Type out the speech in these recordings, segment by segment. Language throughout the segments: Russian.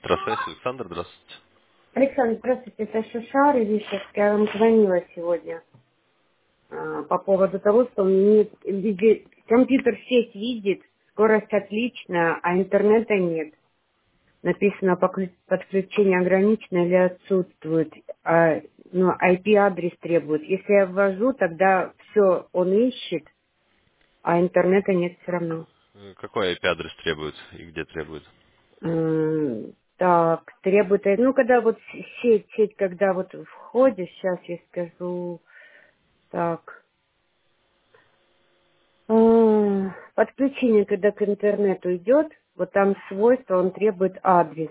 Здравствуйте, Александр, здравствуйте. Александр, здравствуйте, это Шишар из Ишевска. Я вам звонила сегодня по поводу того, что у меня нет, компьютер сеть видит, скорость отличная, а интернета нет. Написано подключение ограничено или отсутствует, но IP-адрес требует. Если я ввожу, тогда все он ищет, а интернета нет все равно. Какой IP-адрес требует и где требует? Так, требует, ну, когда вот сеть, когда вот входишь, сейчас я скажу, так, подключение, когда к интернету идет, вот там свойство, он требует адрес.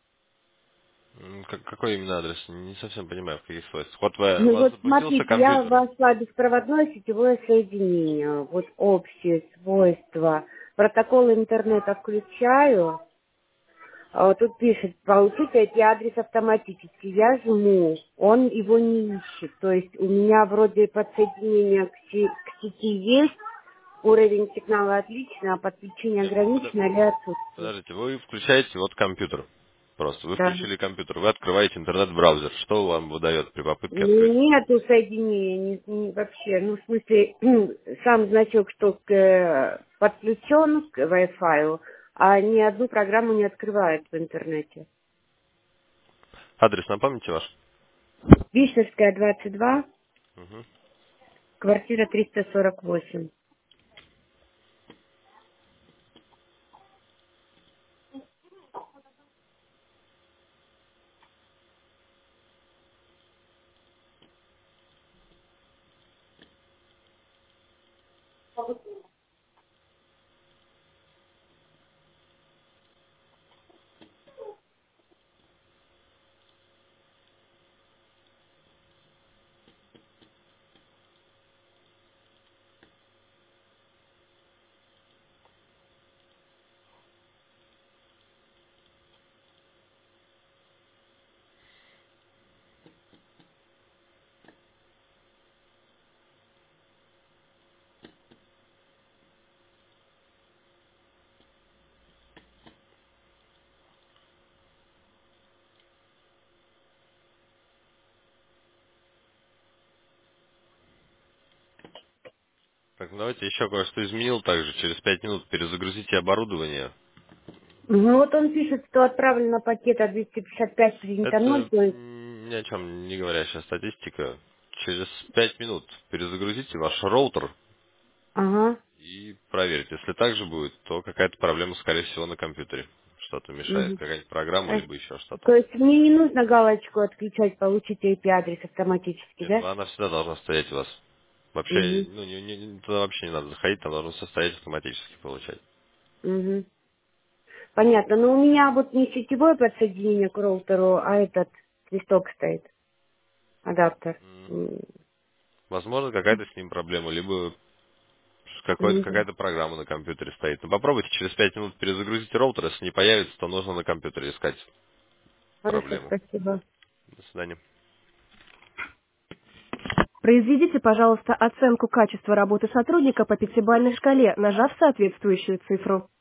Какой именно адрес? Не совсем понимаю, в каких свойствах. Вот у Ну вас вот запустился смотрите, я компьютер. вошла в беспроводное сетевое соединение, вот общие свойства. Протокол интернета включаю, а вот тут пишет, получить IP-адрес автоматически. Я жму, он его не ищет. То есть у меня вроде подсоединение к сети есть, уровень сигнала отличный, а подключение Нет, ограничено или отсутствует. подождите, вы включаете вот компьютер. Просто вы Да. включили компьютер, вы открываете интернет-браузер. Что вам выдает при попытке открыть? Нету соединения вообще. Ну, в смысле, сам значок, что подключен к Wi-Fi, а ни одну программу не открывает в интернете. Адрес напомните ваш? Вишневская, 22, Мгм. квартира 348. Так, ну давайте еще кое-что изменил также. Через 5 минут перезагрузите оборудование. Ну вот он пишет, что отправлено пакета 255 принято 0, Это то есть, ни о чем не говорящая статистика. Через 5 минут перезагрузите ваш роутер ага, и проверьте. Если так же будет, то какая-то проблема, скорее всего, на компьютере. Что-то мешает, мгм. какая-нибудь программа, Э, либо еще что-то. То есть мне не нужно галочку отключать, получить IP-адрес автоматически, Нет, да? она всегда должна стоять у вас. Вообще, Угу, ну, туда вообще не надо заходить, там должно все стоять автоматически получать. угу. Понятно, но у меня вот не сетевое подсоединение к роутеру, а этот листок стоит, адаптер. Возможно, какая-то с ним проблема, либо Мгм. какая-то программа на компьютере стоит. Но попробуйте через 5 минут перезагрузить роутер, если не появится, то нужно на компьютере искать Хорошо, проблему. спасибо. До свидания. Произведите, пожалуйста, оценку качества работы сотрудника по пятибалльной шкале, нажав соответствующую цифру.